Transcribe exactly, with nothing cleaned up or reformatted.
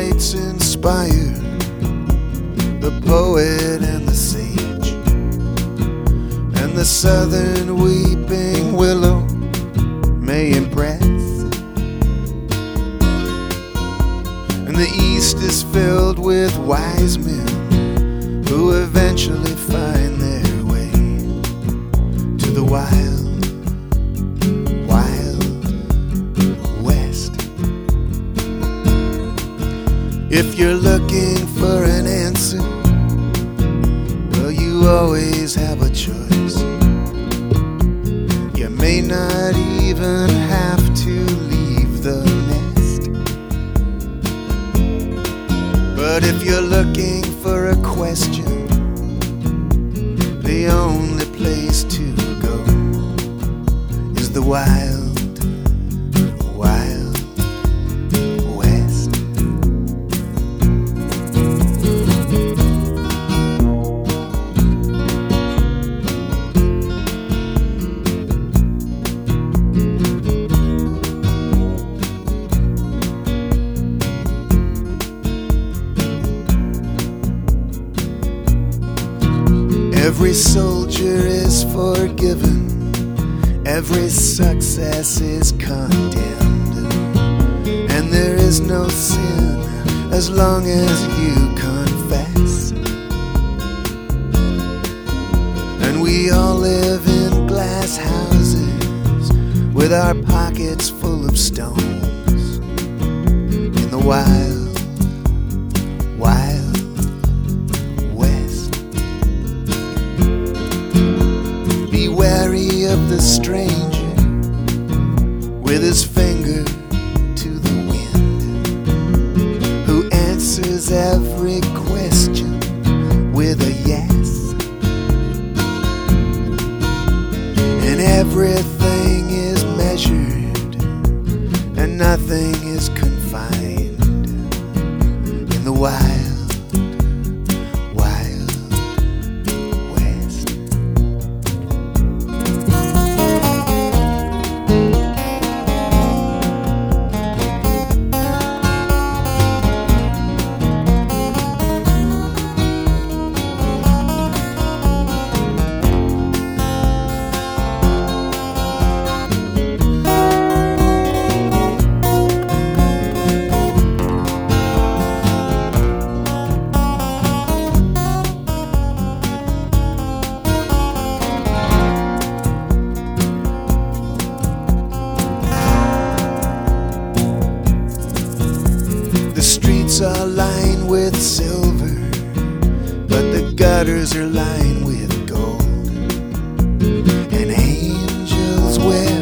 nights inspire the poet and the sage, and the southern weeping willow may impress, and the east is filled with wise men who eventually find their way to the wild, wild west. If you're looking for an answer, well, you always have a choice. You may not even have to leave the nest. But if you're looking for a question, the only place to go is the wild, wild west. Every soldier is forgiven, every success is condemned, and there is no sin as long as you confess. And we all live in glass houses with our pockets full of stones in the wild, wild wary of the stranger with his finger to the wind, who answers every question with a yes, and everything is measured and nothing is confined in the wild. Are lined with silver, but the gutters are lined with gold, and angels wear